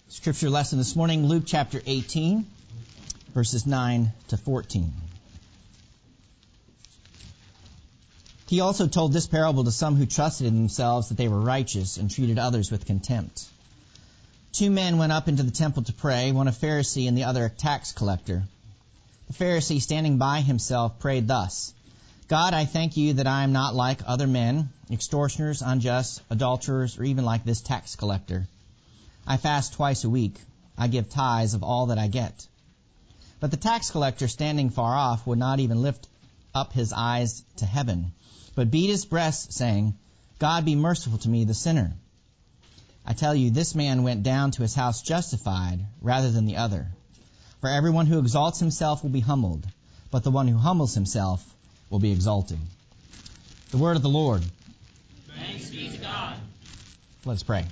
Scripture lesson this morning, Luke chapter 18, verses 9 to 14. He also told this parable to some who trusted in themselves that they were righteous and treated others with contempt. 2 men went up into the temple to pray, one a Pharisee and the other a tax collector. The Pharisee, standing by himself, prayed thus, God, I thank you that I am not like other men, extortioners, unjust, adulterers, or even like this tax collector. I fast twice a week. I give tithes of all that I get. But the tax collector, standing far off, would not even lift up his eyes to heaven, but beat his breast, saying, God, be merciful to me, the sinner. I tell you, this man went down to his house justified rather than the other. For everyone who exalts himself will be humbled, but the one who humbles himself will be exalted. The word of the Lord. Thanks be to God. Let us pray.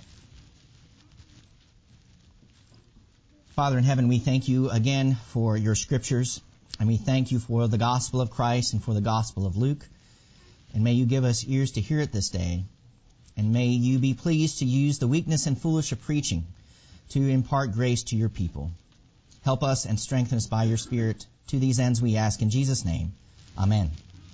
Father in heaven, we thank you again for your scriptures, and we thank you for the gospel of Christ and for the gospel of Luke. And may you give us ears to hear it this day, and may you be pleased to use the weakness and foolish of preaching to impart grace to your people. Help us and strengthen us by your Spirit. To these ends we ask in Jesus' name. Amen.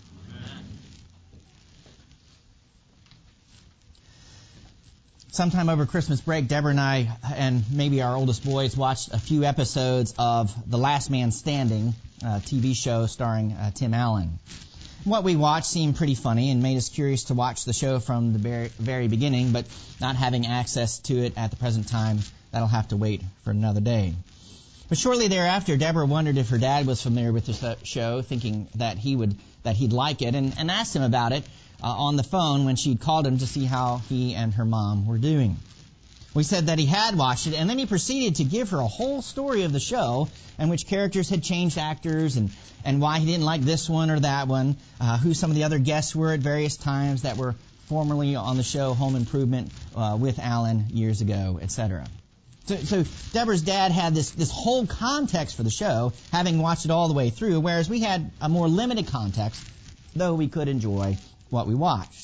Sometime over Christmas break, Deborah and I, and maybe our oldest boys, watched a few episodes of The Last Man Standing, a TV show starring Tim Allen. What we watched seemed pretty funny and made us curious to watch the show from the very beginning, but not having access to it at the present time, that'll have to wait for another day. But shortly thereafter, Deborah wondered if her dad was familiar with the show, thinking that he'd like it, and asked him about it on the phone when she'd called him to see how he and her mom were doing. We said that he had watched it, and then he proceeded to give her a whole story of the show in which characters had changed actors and why he didn't like this one or that one, who some of the other guests were at various times that were formerly on the show Home Improvement with Alan years ago, etc. So Deborah's dad had this whole context for the show, having watched it all the way through, whereas we had a more limited context, though we could enjoy what we watched.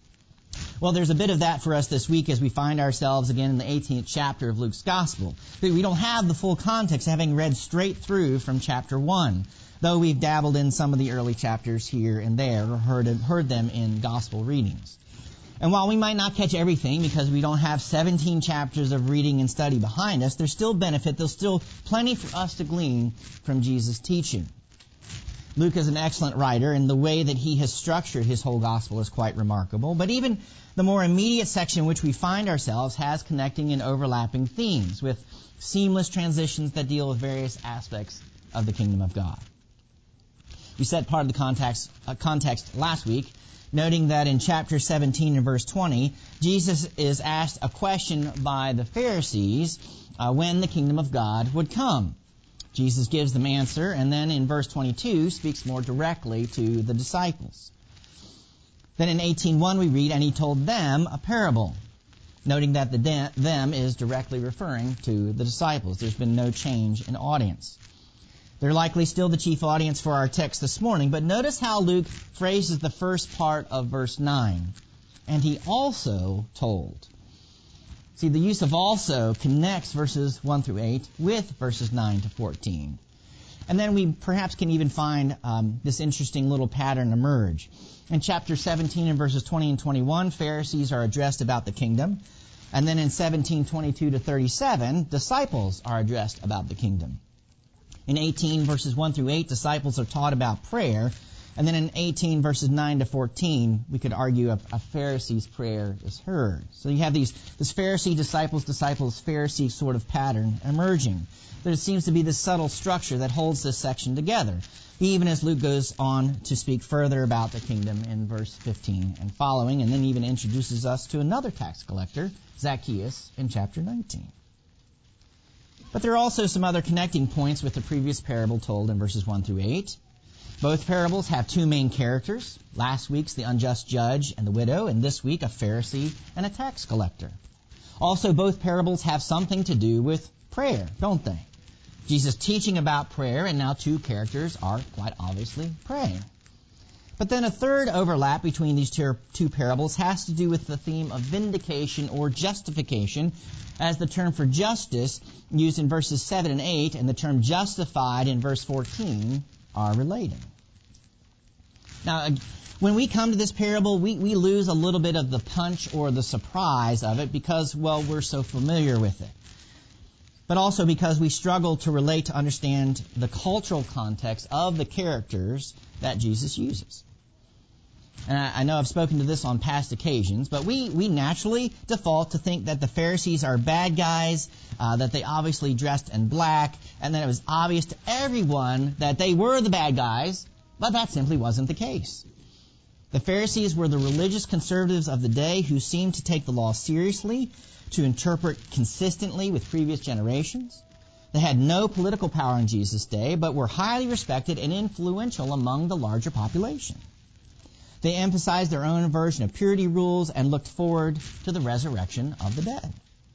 Well, there's a bit of that for us this week as we find ourselves again in the 18th chapter of Luke's Gospel. But we don't have the full context, having read straight through from chapter 1, though we've dabbled in some of the early chapters here and there, or heard them in Gospel readings. And while we might not catch everything because we don't have 17 chapters of reading and study behind us, there's still benefit, there's still plenty for us to glean from Jesus' teaching. Luke is an excellent writer, and the way that he has structured his whole gospel is quite remarkable. But even the more immediate section in which we find ourselves has connecting and overlapping themes with seamless transitions that deal with various aspects of the kingdom of God. We set part of the context last week, noting that in chapter 17 and verse 20, Jesus is asked a question by the Pharisees when the kingdom of God would come. Jesus gives them answer, and then in verse 22 speaks more directly to the disciples. Then in 18:1 we read, and he told them a parable, noting that the them is directly referring to the disciples. There's been no change in audience. They're likely still the chief audience for our text this morning, but notice how Luke phrases the first part of verse 9. And he also told. See, the use of also connects verses 1 through 8 with verses 9 to 14. And then we perhaps can even find this interesting little pattern emerge. In chapter 17 and verses 20 and 21, Pharisees are addressed about the kingdom. And then in 17:22 to 37, disciples are addressed about the kingdom. In 18 verses 1 through 8, disciples are taught about prayer. And then in 18 verses 9 to 14, we could argue a Pharisee's prayer is heard. So you have this Pharisee, disciples, Pharisee sort of pattern emerging. There seems to be this subtle structure that holds this section together, even as Luke goes on to speak further about the kingdom in verse 15 and following, and then even introduces us to another tax collector, Zacchaeus, in chapter 19. But there are also some other connecting points with the previous parable told in verses 1 through 8. Both parables have 2 main characters. Last week's the unjust judge and the widow, and this week a Pharisee and a tax collector. Also, both parables have something to do with prayer, don't they? Jesus teaching about prayer, and now 2 characters are quite obviously praying. But then a third overlap between these two parables has to do with the theme of vindication or justification, as the term for justice used in verses 7 and 8 and the term justified in verse 14 are related. Now, when we come to this parable, we lose a little bit of the punch or the surprise of it because, well, we're so familiar with it. But also because we struggle to relate to understand the cultural context of the characters that Jesus uses. And I know I've spoken to this on past occasions, but we naturally default to think that the Pharisees are bad guys, that they obviously dressed in black, and that it was obvious to everyone that they were the bad guys, but that simply wasn't the case. The Pharisees were the religious conservatives of the day who seemed to take the law seriously, to interpret consistently with previous generations. They had no political power in Jesus' day, but were highly respected and influential among the larger population. They emphasized their own version of purity rules and looked forward to the resurrection of the dead.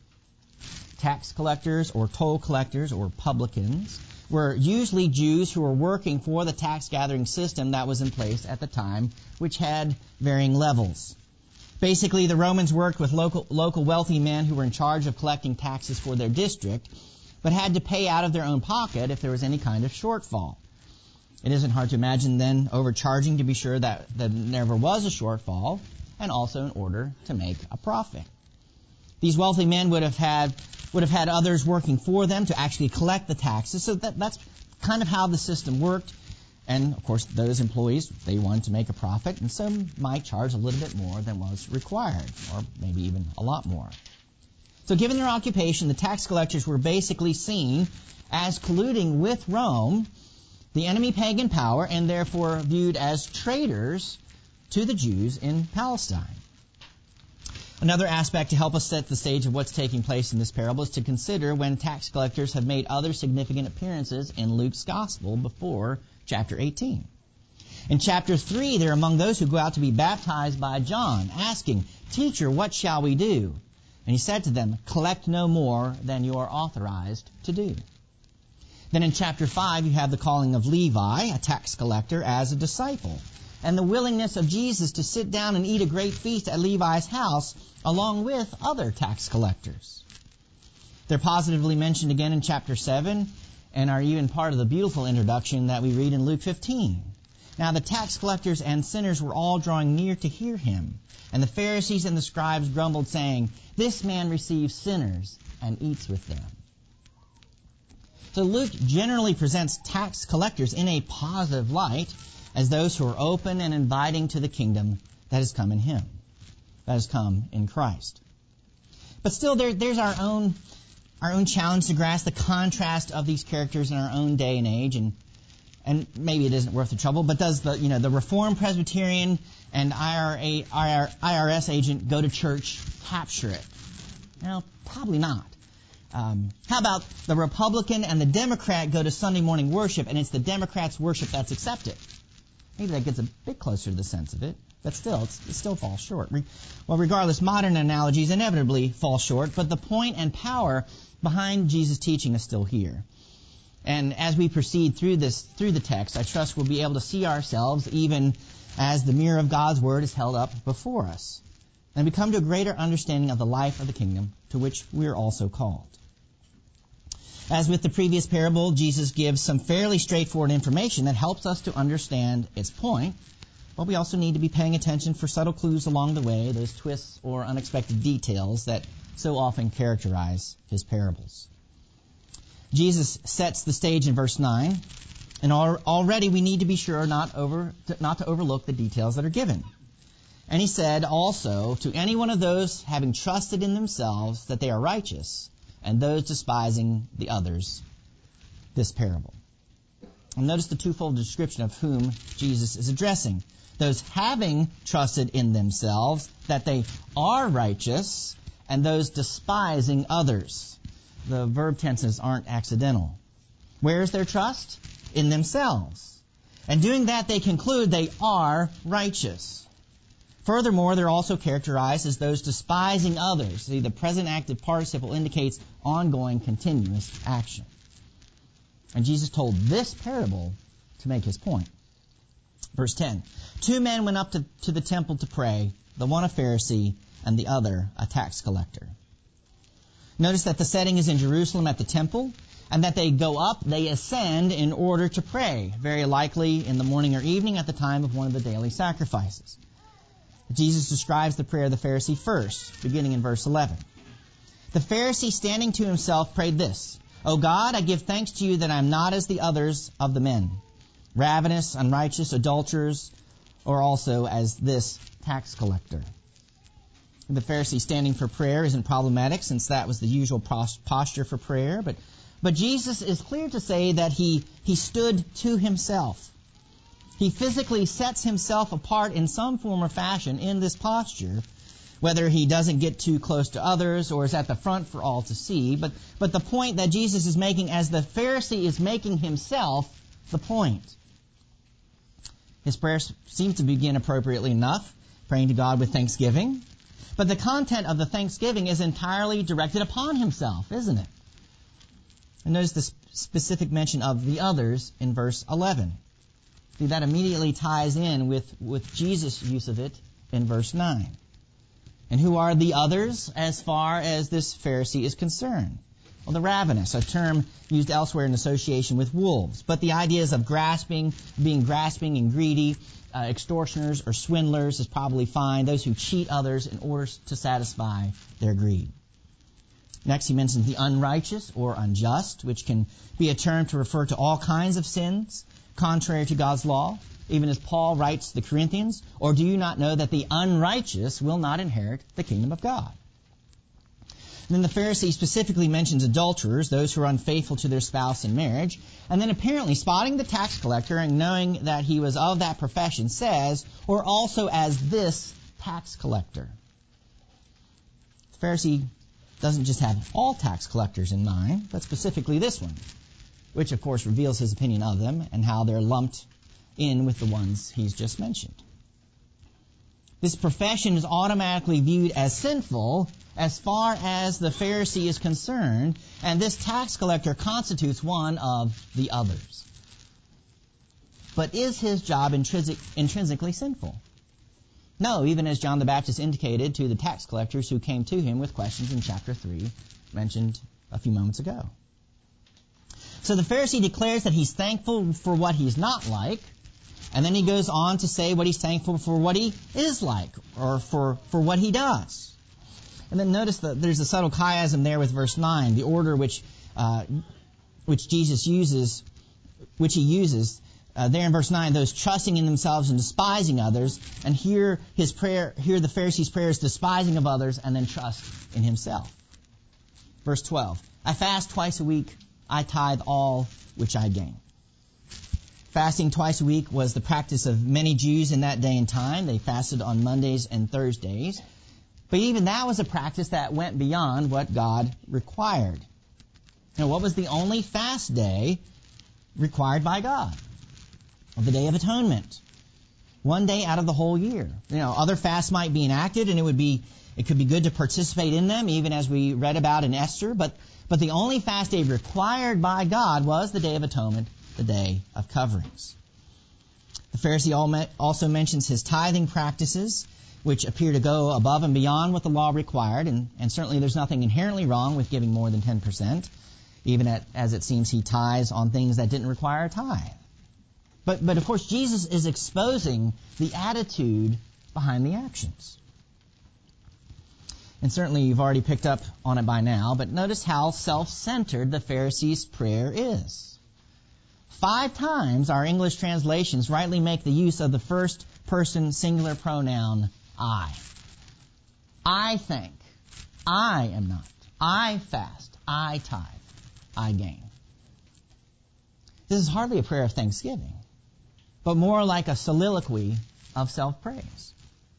Tax collectors or toll collectors or publicans were usually Jews who were working for the tax-gathering system that was in place at the time, which had varying levels. Basically, the Romans worked with local wealthy men who were in charge of collecting taxes for their district, but had to pay out of their own pocket if there was any kind of shortfall. It isn't hard to imagine then overcharging to be sure that there never was a shortfall, and also in order to make a profit. These wealthy men would have had others working for them to actually collect the taxes, so that's kind of how the system worked. And, of course, those employees, they wanted to make a profit, and some might charge a little bit more than was required, or maybe even a lot more. So given their occupation, the tax collectors were basically seen as colluding with Rome, the enemy pagan power, and therefore viewed as traitors to the Jews in Palestine. Another aspect to help us set the stage of what's taking place in this parable is to consider when tax collectors have made other significant appearances in Luke's gospel before chapter 18. In chapter 3, they're among those who go out to be baptized by John, asking, "Teacher, what shall we do?" And he said to them, "Collect no more than you are authorized to do." Then in chapter 5, you have the calling of Levi, a tax collector, as a disciple, and the willingness of Jesus to sit down and eat a great feast at Levi's house along with other tax collectors. They're positively mentioned again in chapter 7 and are even part of the beautiful introduction that we read in Luke 15. Now the tax collectors and sinners were all drawing near to hear him, and the Pharisees and the scribes grumbled, saying, "This man receives sinners and eats with them." So Luke generally presents tax collectors in a positive light as those who are open and inviting to the kingdom that has come in him, that has come in Christ. But still, there's our own challenge to grasp the contrast of these characters in our own day and age, and maybe it isn't worth the trouble, but does the Reformed Presbyterian and IRS agent go to church capture it? Probably not. How about the Republican and the Democrat go to Sunday morning worship, and it's the Democrats' worship that's accepted? Maybe that gets a bit closer to the sense of it, but still, it still falls short. Well, regardless, modern analogies inevitably fall short, but the point and power behind Jesus' teaching is still here. And as we proceed through the text, I trust we'll be able to see ourselves even as the mirror of God's Word is held up before us, and we come to a greater understanding of the life of the kingdom to which we are also called. As with the previous parable, Jesus gives some fairly straightforward information that helps us to understand its point, but we also need to be paying attention for subtle clues along the way, those twists or unexpected details that so often characterize his parables. Jesus sets the stage in verse 9, and already we need to be sure not to overlook the details that are given. And he said also to any one of those having trusted in themselves that they are righteous, and those despising the others, this parable. And notice the twofold description of whom Jesus is addressing. Those having trusted in themselves that they are righteous, and those despising others. The verb tenses aren't accidental. Where is their trust? In themselves. And doing that, they conclude they are righteous. Furthermore, they're also characterized as those despising others. See, the present active participle indicates ongoing, continuous action. And Jesus told this parable to make his point. Verse 10, 2 men went up to the temple to pray, the one a Pharisee and the other a tax collector. Notice that the setting is in Jerusalem at the temple, and that they go up, they ascend in order to pray, very likely in the morning or evening at the time of one of the daily sacrifices. Jesus describes the prayer of the Pharisee first, beginning in verse 11. The Pharisee, standing to himself, prayed this, O God, I give thanks to you that I am not as the others of the men, ravenous, unrighteous, adulterers, or also as this tax collector. The Pharisee standing for prayer isn't problematic, since that was the usual posture for prayer, but Jesus is clear to say that he stood to himself. He physically sets himself apart in some form or fashion in this posture, whether he doesn't get too close to others or is at the front for all to see. But the point that Jesus is making, as the Pharisee is making himself the point. His prayer seems to begin appropriately enough, praying to God with thanksgiving. But the content of the thanksgiving is entirely directed upon himself, isn't it? And notice the specific mention of the others in verse 11. See, that immediately ties in with Jesus' use of it in verse 9. And who are the others as far as this Pharisee is concerned? Well, the ravenous, a term used elsewhere in association with wolves. But the ideas of being grasping and greedy, extortioners or swindlers is probably fine. Those who cheat others in order to satisfy their greed. Next, he mentions the unrighteous or unjust, which can be a term to refer to all kinds of sins contrary to God's law, even as Paul writes to the Corinthians, or do you not know that the unrighteous will not inherit the kingdom of God? And then the Pharisee specifically mentions adulterers, those who are unfaithful to their spouse in marriage, and then apparently spotting the tax collector and knowing that he was of that profession says, or also as this tax collector. The Pharisee doesn't just have all tax collectors in mind, but specifically this one, which of course reveals his opinion of them and how they're lumped in with the ones he's just mentioned. This profession is automatically viewed as sinful as far as the Pharisee is concerned, and this tax collector constitutes one of the others. But is his job intrinsically sinful? No, even as John the Baptist indicated to the tax collectors who came to him with questions in chapter 3, mentioned a few moments ago. So the Pharisee declares that he's thankful for what he's not like, and then he goes on to say what he's thankful for what he is like, or for what he does. And then notice that there's a subtle chiasm there with verse 9, the order which Jesus uses, which he uses there in verse 9, those trusting in themselves and despising others, and here the Pharisee's prayer is despising of others and then trust in himself. Verse 12, I fast twice a week, I tithe all which I gain. Fasting twice a week was the practice of many Jews in that day and time. They fasted on Mondays and Thursdays. But even that was a practice that went beyond what God required. Now, what was the only fast day required by God? Well, the Day of Atonement. One day out of the whole year. Other fasts might be enacted, and it could be good to participate in them, even as we read about in Esther. But the only fast day required by God was the Day of Atonement, the Day of Coverings. The Pharisee also mentions his tithing practices, which appear to go above and beyond what the law required, and certainly there's nothing inherently wrong with giving more than 10%, even as it seems he tithes on things that didn't require a tithe. But of course, Jesus is exposing the attitude behind the actions. And certainly you've already picked up on it by now, but notice how self-centered the Pharisee's prayer is. 5 times our English translations rightly make the use of the first person singular pronoun I. I think. I am not. I fast. I tithe. I gain. This is hardly a prayer of thanksgiving, but more like a soliloquy of self-praise.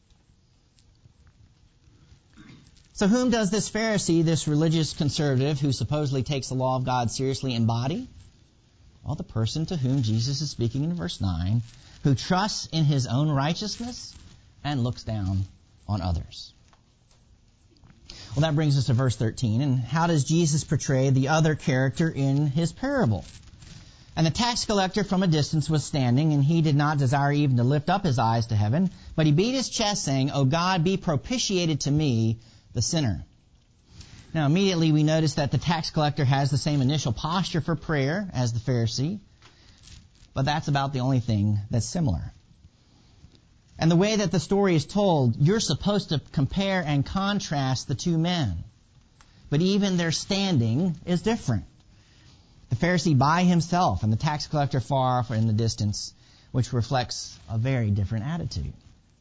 So whom does this Pharisee, this religious conservative who supposedly takes the law of God seriously, embody? Well, the person to whom Jesus is speaking in verse 9, who trusts in his own righteousness and looks down on others. Well, that brings us to verse 13. And how does Jesus portray the other character in his parable? And the tax collector from a distance was standing, and he did not desire even to lift up his eyes to heaven, but he beat his chest, saying, O God, be propitiated to me, the sinner. Now, immediately we notice that the tax collector has the same initial posture for prayer as the Pharisee, but that's about the only thing that's similar. And the way that the story is told, you're supposed to compare and contrast the two men. But even their standing is different. The Pharisee by himself and the tax collector far off in the distance, which reflects a very different attitude.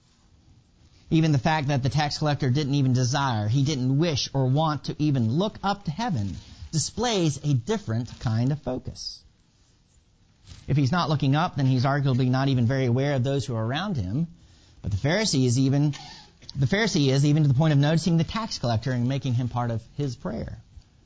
Even the fact that the tax collector didn't even desire, he didn't wish or want to even look up to heaven, displays a different kind of focus. If he's not looking up, then he's arguably not even very aware of those who are around him. But the Pharisee is even to the point of noticing the tax collector and making him part of his prayer.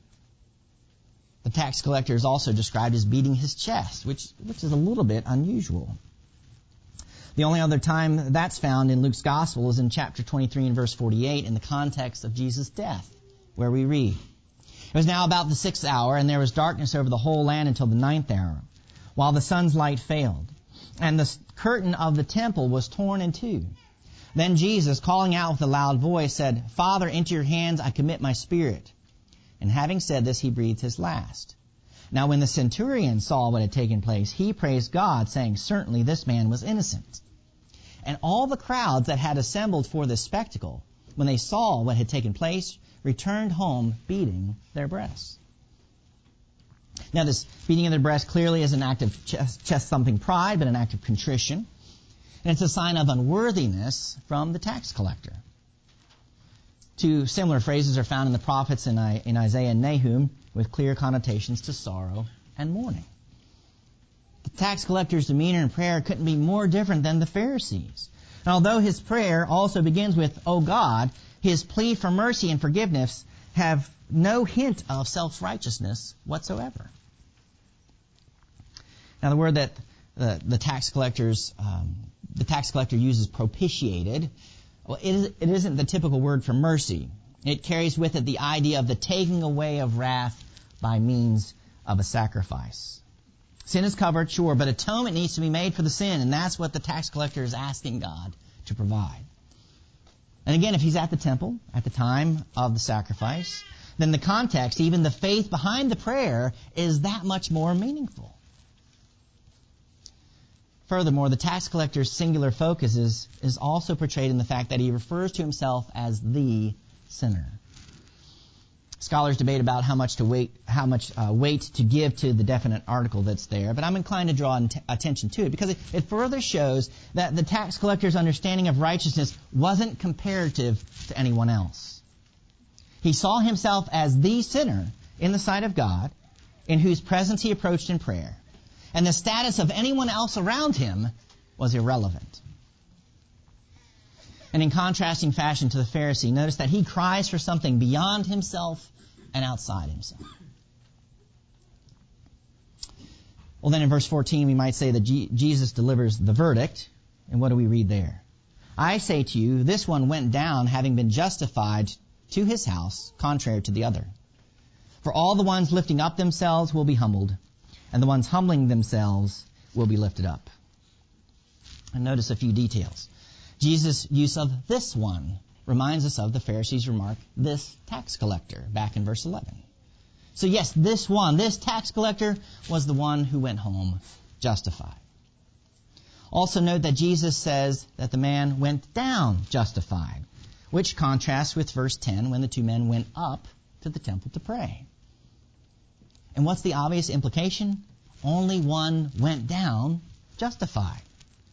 The tax collector is also described as beating his chest, which is a little bit unusual. The only other time that's found in Luke's Gospel is in chapter 23 and verse 48 in the context of Jesus' death, where we read, It was now about the 6th hour, and there was darkness over the whole land until the 9th hour, while the sun's light failed. And the curtain of the temple was torn in two. Then Jesus, calling out with a loud voice, said, Father, into your hands I commit my spirit. And having said this, he breathed his last. Now when the centurion saw what had taken place, he praised God, saying, Certainly this man was innocent. And all the crowds that had assembled for this spectacle, when they saw what had taken place, returned home beating their breasts. Now this beating of the breast clearly is an act of chest-thumping pride, but an act of contrition. And it's a sign of unworthiness from the tax collector. Two similar phrases are found in the prophets in Isaiah and Nahum with clear connotations to sorrow and mourning. The tax collector's demeanor in prayer couldn't be more different than the Pharisees. And although his prayer also begins with, O God, his plea for mercy and forgiveness have no hint of self-righteousness whatsoever. Now the word that the tax collector uses, propitiated, well, it isn't the typical word for mercy. It carries with it the idea of the taking away of wrath by means of a sacrifice. Sin is covered, sure, but atonement needs to be made for the sin, and that's what the tax collector is asking God to provide. And again, if he's at the temple at the time of the sacrifice, then the context, even the faith behind the prayer, is that much more meaningful. Furthermore, the tax collector's singular focus is also portrayed in the fact that he refers to himself as the sinner. Scholars debate about how much weight to give to the definite article that's there, but I'm inclined to draw attention to it because it further shows that the tax collector's understanding of righteousness wasn't comparative to anyone else. He saw himself as the sinner in the sight of God, in whose presence he approached in prayer. And the status of anyone else around him was irrelevant. And in contrasting fashion to the Pharisee, notice that he cries for something beyond himself and outside himself. Well, then in verse 14, we might say that Jesus delivers the verdict. And what do we read there? I say to you, this one went down having been justified to his house, contrary to the other. For all the ones lifting up themselves will be humbled, and the ones humbling themselves will be lifted up. And notice a few details. Jesus' use of this one reminds us of the Pharisees' remark, this tax collector, back in verse 11. So yes, this tax collector was the one who went home justified. Also note that Jesus says that the man went down justified, which contrasts with verse 10 when the two men went up to the temple to pray. And what's the obvious implication? Only one went down justified.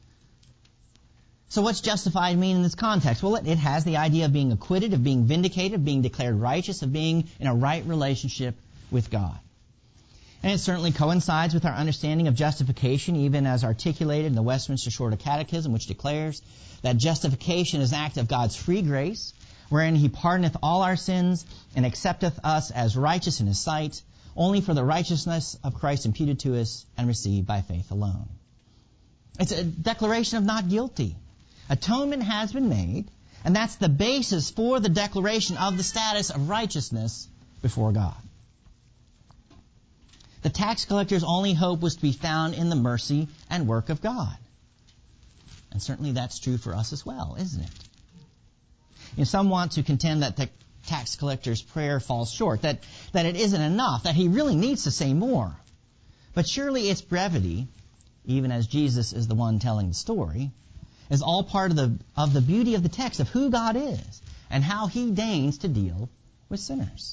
So what's justified mean in this context? Well, it has the idea of being acquitted, of being vindicated, of being declared righteous, of being in a right relationship with God. And it certainly coincides with our understanding of justification, even as articulated in the Westminster Shorter Catechism, which declares that justification is an act of God's free grace, wherein He pardoneth all our sins and accepteth us as righteous in His sight, only for the righteousness of Christ imputed to us and received by faith alone. It's a declaration of not guilty. Atonement has been made, and that's the basis for the declaration of the status of righteousness before God. The tax collector's only hope was to be found in the mercy and work of God. And certainly that's true for us as well, isn't it? Some want to contend that the tax collector's prayer falls short, that it isn't enough, that he really needs to say more. But surely its brevity, even as Jesus is the one telling the story, is all part of the beauty of the text, of who God is and how he deigns to deal with sinners.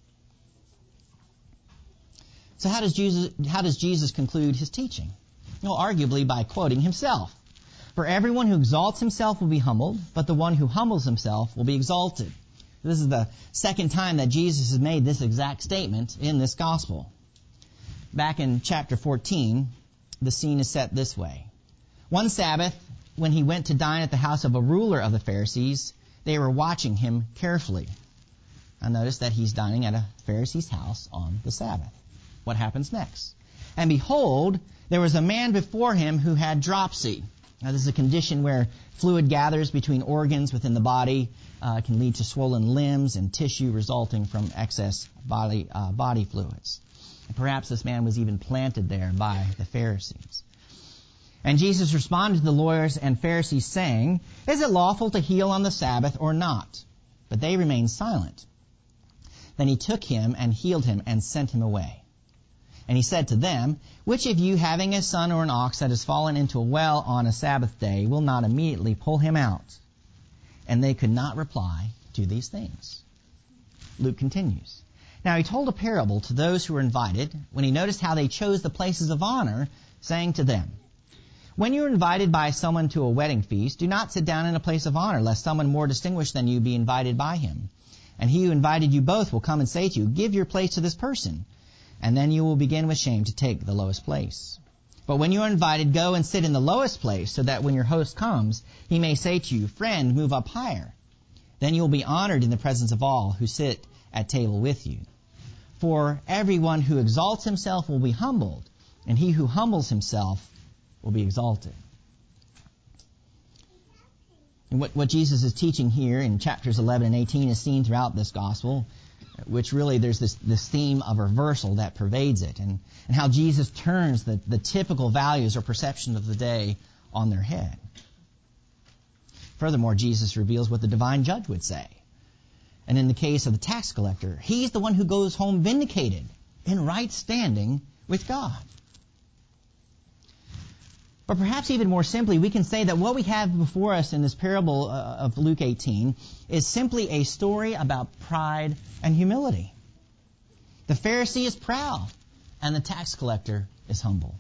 So how does Jesus conclude his teaching? Well, arguably by quoting himself. For everyone who exalts himself will be humbled, but the one who humbles himself will be exalted. This is the second time that Jesus has made this exact statement in this gospel. Back in chapter 14, the scene is set this way. One Sabbath, when he went to dine at the house of a ruler of the Pharisees, they were watching him carefully. Now notice that he's dining at a Pharisee's house on the Sabbath. What happens next? And behold, there was a man before him who had dropsy. Now, this is a condition where fluid gathers between organs within the body, can lead to swollen limbs and tissue resulting from excess body fluids. And perhaps this man was even planted there by the Pharisees. And Jesus responded to the lawyers and Pharisees, saying, Is it lawful to heal on the Sabbath or not? But they remained silent. Then he took him and healed him and sent him away. And he said to them, Which of you, having a son or an ox that has fallen into a well on a Sabbath day, will not immediately pull him out? And they could not reply to these things. Luke continues. Now he told a parable to those who were invited, when he noticed how they chose the places of honor, saying to them, When you are invited by someone to a wedding feast, do not sit down in a place of honor, lest someone more distinguished than you be invited by him. And he who invited you both will come and say to you, Give your place to this person. And then you will begin with shame to take the lowest place. But when you are invited, go and sit in the lowest place, so that when your host comes, he may say to you, Friend, move up higher. Then you will be honored in the presence of all who sit at table with you. For everyone who exalts himself will be humbled, and he who humbles himself will be exalted. And what Jesus is teaching here in chapters 11 and 18 is seen throughout this gospel, which really there's this theme of reversal that pervades it, and how Jesus turns the typical values or perception of the day on their head. Furthermore, Jesus reveals what the divine judge would say. And in the case of the tax collector, he's the one who goes home vindicated, in right standing with God. But perhaps even more simply, we can say that what we have before us in this parable of Luke 18 is simply a story about pride and humility. The Pharisee is proud, and the tax collector is humble.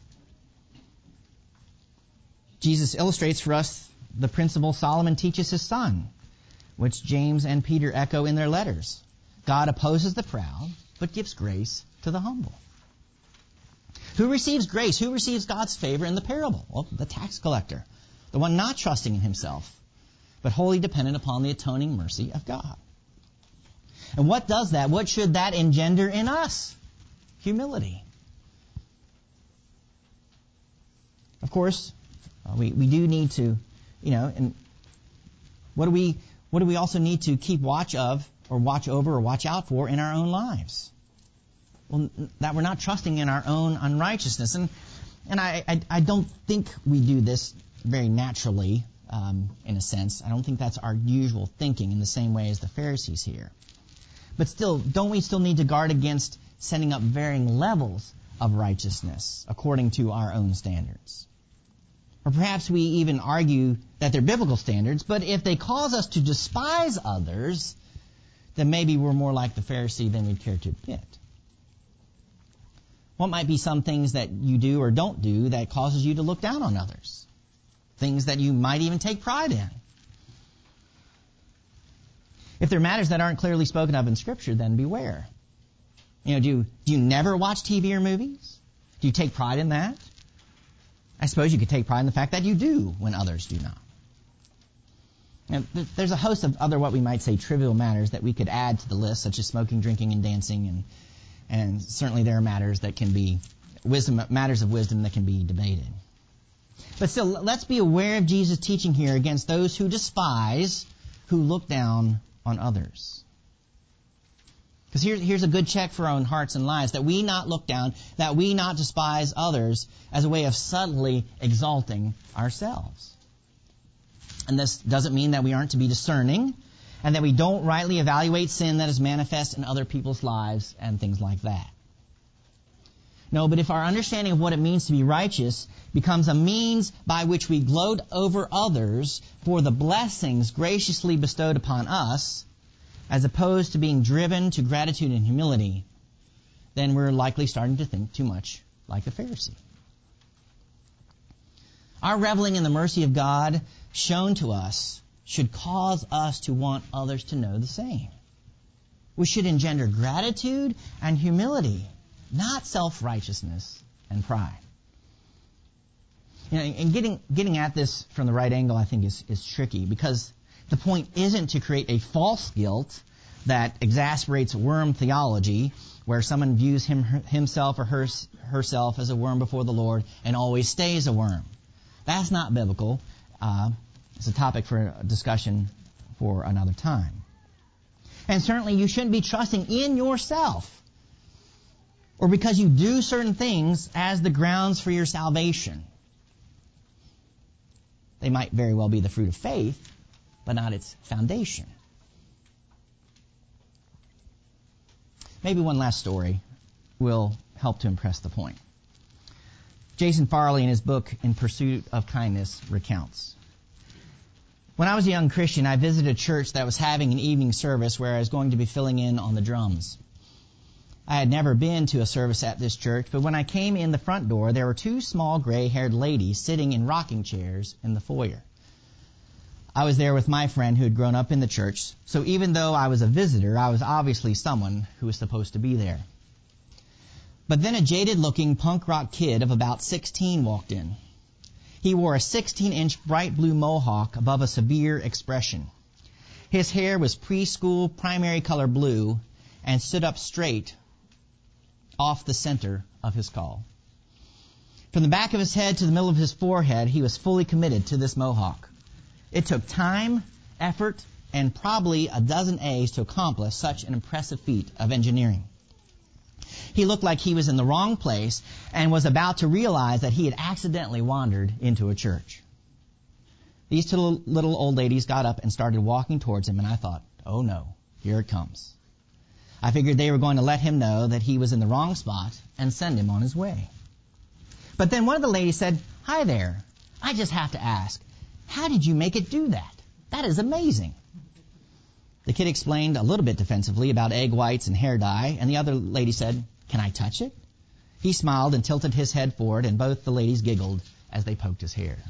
Jesus illustrates for us the principle Solomon teaches his son, which James and Peter echo in their letters. God opposes the proud, but gives grace to the humble. Who receives grace? Who receives God's favor in the parable? Well, the tax collector, the one not trusting in himself, but wholly dependent upon the atoning mercy of God. And what does that? What should that engender in us? Humility. Of course, we do need to, and what do we also need to keep watch of, or watch over, or watch out for in our own lives? Well, that we're not trusting in our own unrighteousness. And I don't think we do this very naturally, in a sense. I don't think that's our usual thinking in the same way as the Pharisees here. But still, don't we still need to guard against setting up varying levels of righteousness according to our own standards? Or perhaps we even argue that they're biblical standards, but if they cause us to despise others, then maybe we're more like the Pharisee than we'd care to admit. What might be some things that you do or don't do that causes you to look down on others? Things that you might even take pride in. If there are matters that aren't clearly spoken of in Scripture, then beware. Do you never watch TV or movies? Do you take pride in that? I suppose you could take pride in the fact that you do when others do not. There's a host of other what we might say trivial matters that we could add to the list, such as smoking, drinking, and dancing, and certainly there are matters that can be matters of wisdom that can be debated. But still, let's be aware of Jesus' teaching here against those who despise, who look down on others. Because here's a good check for our own hearts and lives, that we not look down, that we not despise others as a way of subtly exalting ourselves. And this doesn't mean that we aren't to be discerning, and that we don't rightly evaluate sin that is manifest in other people's lives and things like that. No, but if our understanding of what it means to be righteous becomes a means by which we gloat over others for the blessings graciously bestowed upon us, as opposed to being driven to gratitude and humility, then we're likely starting to think too much like the Pharisee. Our reveling in the mercy of God shown to us should cause us to want others to know the same. We should engender gratitude and humility, not self-righteousness and pride. And getting at this from the right angle, I think, is tricky, because the point isn't to create a false guilt that exasperates worm theology, where someone views himself or herself as a worm before the Lord and always stays a worm. That's not biblical. It's a topic for a discussion for another time. And certainly you shouldn't be trusting in yourself or because you do certain things as the grounds for your salvation. They might very well be the fruit of faith, but not its foundation. Maybe one last story will help to impress the point. Jason Farley, in his book In Pursuit of Kindness, recounts, when I was a young Christian, I visited a church that was having an evening service where I was going to be filling in on the drums. I had never been to a service at this church, but when I came in the front door, there were two small gray-haired ladies sitting in rocking chairs in the foyer. I was there with my friend who had grown up in the church, so even though I was a visitor, I was obviously someone who was supposed to be there. But then a jaded-looking punk rock kid of about 16 walked in. He wore a 16-inch bright blue mohawk above a severe expression. His hair was preschool primary color blue and stood up straight off the center of his skull. From the back of his head to the middle of his forehead, he was fully committed to this mohawk. It took time, effort, and probably a dozen A's to accomplish such an impressive feat of engineering. He looked like he was in the wrong place and was about to realize that he had accidentally wandered into a church. These two little old ladies got up and started walking towards him, and I thought, oh no, here it comes. I figured they were going to let him know that he was in the wrong spot and send him on his way. But then one of the ladies said, "Hi there, I just have to ask, how did you make it do that? That is amazing." The kid explained a little bit defensively about egg whites and hair dye, and the other lady said, "Can I touch it?" He smiled and tilted his head forward, and both the ladies giggled as they poked his hair.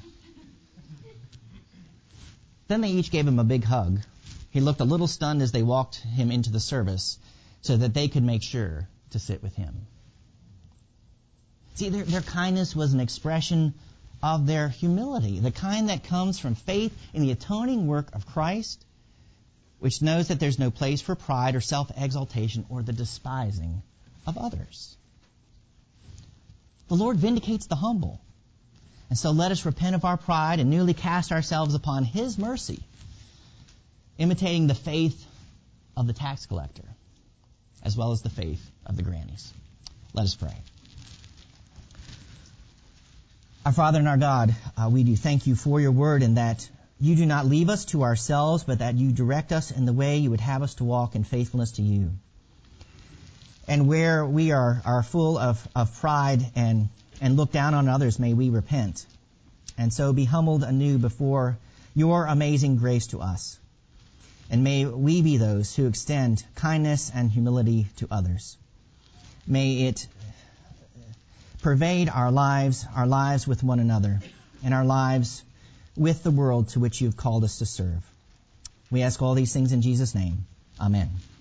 Then they each gave him a big hug. He looked a little stunned as they walked him into the service so that they could make sure to sit with him. See, their kindness was an expression of their humility, the kind that comes from faith in the atoning work of Christ, which knows that there's no place for pride or self-exaltation or the despising of others. The Lord vindicates the humble. And so let us repent of our pride and newly cast ourselves upon His mercy, imitating the faith of the tax collector, as well as the faith of the grannies. Let us pray. Our Father and our God, we do thank you for your word, and that you do not leave us to ourselves, but that you direct us in the way you would have us to walk in faithfulness to you. And where we are full of pride and look down on others, may we repent, and so be humbled anew before your amazing grace to us. And may we be those who extend kindness and humility to others. May it pervade our lives with one another, and our lives with the world to which you have called us to serve. We ask all these things in Jesus' name. Amen.